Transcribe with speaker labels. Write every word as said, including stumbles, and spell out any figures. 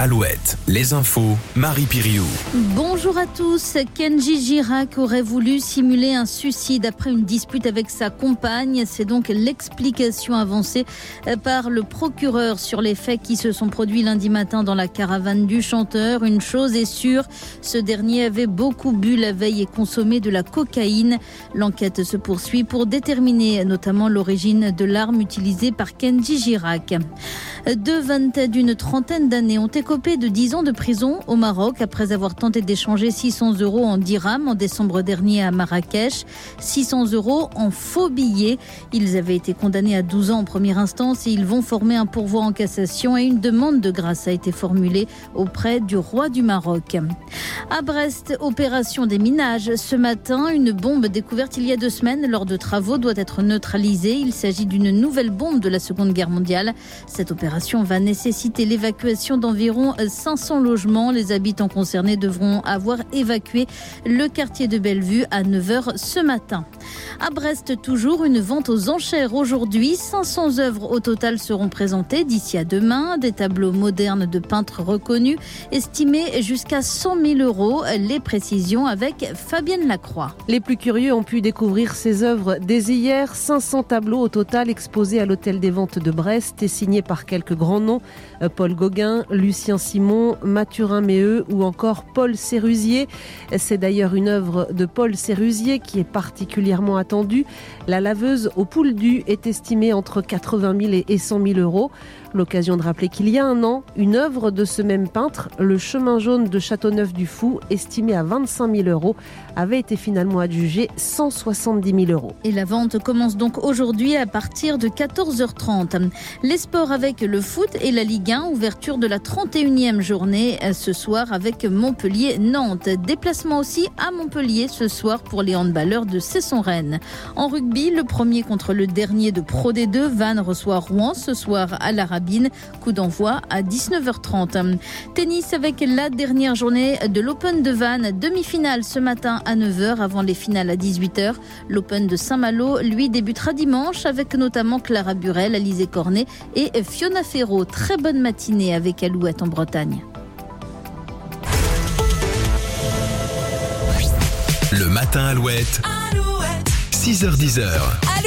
Speaker 1: Alouette, les infos, Marie Piriou.
Speaker 2: Bonjour à tous. Kenji Girac aurait voulu simuler un suicide après une dispute avec sa compagne. C'est donc l'explication avancée par le procureur sur les faits qui se sont produits lundi matin dans la caravane du chanteur. Une chose est sûre, ce dernier avait beaucoup bu la veille et consommé de la cocaïne. L'enquête se poursuit pour déterminer notamment l'origine de l'arme utilisée par Kenji Girac. Deux Vantais d'une trentaine d'années ont écopé de dix ans de prison au Maroc après avoir tenté d'échanger six cents euros en dirhams en décembre dernier à Marrakech. six cents euros en faux billets. Ils avaient été condamnés à douze ans en première instance et ils vont former un pourvoi en cassation et une demande de grâce a été formulée auprès du roi du Maroc. À Brest, opération déminage. Ce matin, une bombe découverte il y a deux semaines lors de travaux doit être neutralisée. Il s'agit d'une nouvelle bombe de la Seconde Guerre mondiale. Cette opération va nécessiter l'évacuation d'environ cinq cents logements. Les habitants concernés devront avoir évacué le quartier de Bellevue à neuf heures ce matin. À Brest, toujours une vente aux enchères aujourd'hui. cinq cents œuvres au total seront présentées d'ici à demain. Des tableaux modernes de peintres reconnus, estimés jusqu'à cent mille euros. Les précisions avec Fabienne Lacroix.
Speaker 3: Les plus curieux ont pu découvrir ces œuvres dès hier. cinq cents tableaux au total exposés à l'hôtel des ventes de Brest et signés par quelques grands noms. Paul Gauguin, Lucien Simon, Mathurin Méheux ou encore Paul Sérusier. C'est d'ailleurs une œuvre de Paul Sérusier qui est particulièrement attendue. La laveuse aux poules dues est estimée entre quatre-vingt mille et cent mille euros. L'occasion de rappeler qu'il y a un an, une œuvre de ce même peintre, le Chemin jaune de Châteauneuf-du-Fou, estimée à vingt-cinq mille euros, avait été finalement adjugée cent soixante-dix mille euros.
Speaker 2: Et la vente commence donc aujourd'hui à partir de quatorze heures trente. Les sports avec le foot et la Ligue un, ouverture de la trente et unième journée ce soir avec Montpellier-Nantes. Déplacement aussi à Montpellier ce soir pour les handballeurs de Cesson-Rennes. En rugby, le premier contre le dernier de Pro D deux, Vannes reçoit Rouen ce soir à la Rabine. Coup d'envoi à dix-neuf heures trente. Tennis avec la dernière journée de l'Open de Vannes. Demi-finale ce matin à neuf heures avant les finales à dix-huit heures. L'Open de Saint-Malo, lui, débutera dimanche avec notamment Clara Burel, Alizé Cornet et Fiona Ferro. Très bonne matinée avec Alouette en Bretagne.
Speaker 1: Le matin Alouette, Alouette. six heures dix.